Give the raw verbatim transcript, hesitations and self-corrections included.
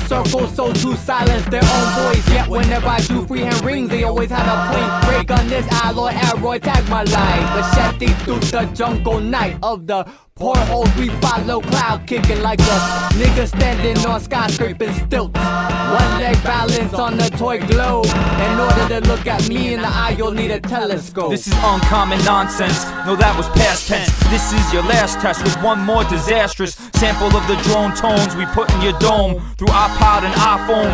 circle so to silence their own voice. Yet whenever I do freehand rings, they always had a point break on this alloy alloy tag my life. Machete through the jungle night of the portholes we follow, cloud kicking like a nigga standing on skyscraping stilts. One leg balance on the toy globe. In order to look at me in the eye, you'll need a telescope. This is uncommon nonsense. No, that was past tense. This is your last test with one more disastrous sample of the drone tones we put in your dome through iPod and iPhone.